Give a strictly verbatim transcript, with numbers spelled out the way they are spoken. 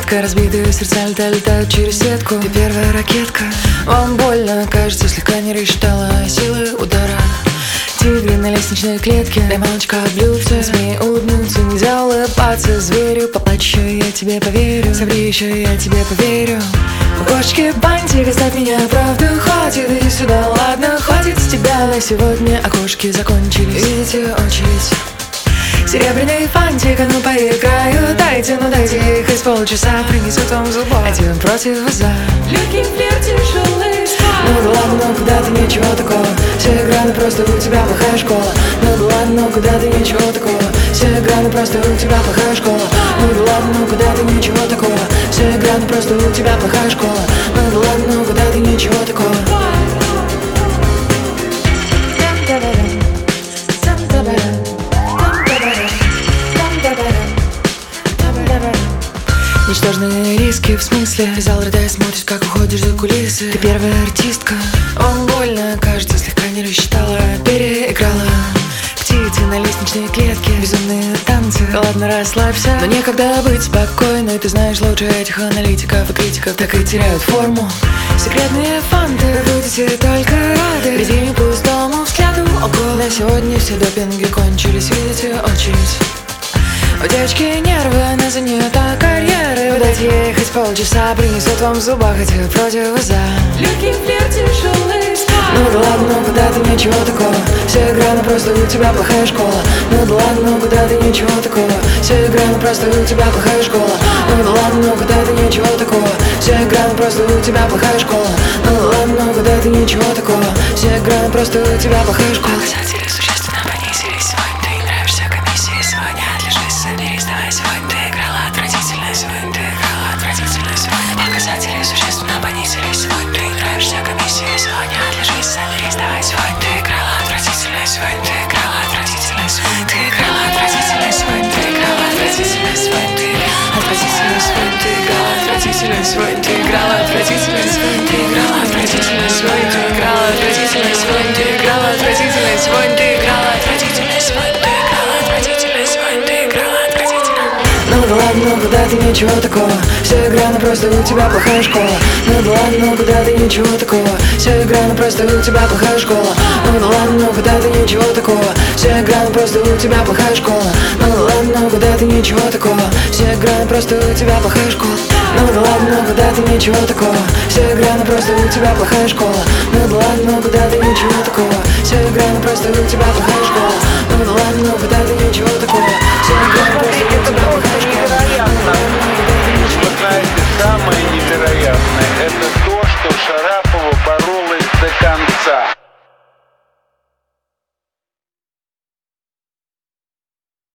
ракетка, разбитые сердца летают через сетку. Ты первая ракетка. Вам больно, кажется, слегка не рассчитала силы удара. Тигры на лестничной клетке, дай молочка от блюдца. Змеи улыбнуться, нельзя улыбаться зверю. Поплачь, я тебе поверю, соври еще, я тебе поверю. В кошечке бантик, оставь меня, правда хватит. Иди сюда, ладно, хватит с тебя на сегодня. Окошки закончились, видите очередь. Серебряный фантик, а ну поиграю. Дайте, ну дайте их из полчаса. Принесут вам зубов, один против за. Легкий флирт, тяжелый спад. Ну да ладно, ну куда ты, ничего такого. Все экраны, просто у тебя плохая школа. Ну да ладно, ну куда ты, ничего такого. Все экраны, просто у тебя плохая школа. Ну да ладно, ну куда ты, ничего такого. Все экраны, просто у тебя плохая школа. Ну да ладно, ну куда ты, ничего такого. Ничтожные риски, в смысле зал рыдая, смотришь, как уходишь за кулисы. Ты первая артистка. Вам больно, кажется, слегка не рассчитала, переиграла. Птицы на лестничной клетке, безумные танцы. Ладно, расслабься, но некогда быть спокойной. Ты знаешь, лучше этих аналитиков и критиков так и теряют форму. Секретные фанты, будете только рады. Приди пустому взгляду, ого. На сегодня все допинги кончились, видите очередь. У девочки нервы, она занята карьерой. Дайте ей хоть полчаса, принесут вам в зубах эти против за. Легкий флирт, тяжелый спад. Ну да ладно, ну куда ты, ничего такого. Все экраны, просто у тебя плохая школа. Ну да ладно, ну куда ты, ничего такого. Все экраны, просто у тебя плохая школа. Ну да ладно, ну куда ты, ничего такого. Все экраны, просто у тебя плохая школа. Ну да ладно, ну куда ты, ничего такого. Все экраны, просто у тебя плохая школа. Показатели существенно понизились. Сегодня ты нравишься комиссии. Сегодня отлежись, соберись, давай. Сегодня ты играла отвратительно. Сегодня ты играла отвратительно. Сегодня показатели существенно понизились. Сегодня ты нравишься комиссии. Сегодня отлежись, соберись, давай. Сегодня ты играла отвратительно. Сегодня ты играла отвратительно. Сегодня ты играла отвратительно. Сегодня ты играла отвратительно. Сегодня ты играла отвратительно. Сегодня ты играла отвратительно. Сегодня ты играла отвратительно. Сегодня ты играла отвратительно. Сегодня ты играла отвратительно. Сегодня ты играла отвратительно. Сегодня ты играла отвратительно. Сегодня ты играла отвратительно. Ну да ладно, ну куда ты, ничего такого. Все экраны, просто у тебя плохая школа. Ну да ладно, ну куда ты, ничего такого. Все экраны, просто у тебя плохая школа. Ну да ладно, ну куда ты, ничего такого. Все экраны, просто у тебя плохая школа. Ну да ладно, ну куда ты, ничего такого. Все экраны, просто у тебя плохая школа. Ну да ладно, ну куда ты, ничего такого. Все экраны, просто у тебя плохая школа. Ну да ладно, ну куда ты, ничего такого. Все экраны, просто у тебя плохая школа. Ну да ладно, ну куда ты, ничего такого. Все экраны, просто у тебя плохая школа. Вы знаете, самое невероятное — это то, что Шарапова боролась до конца.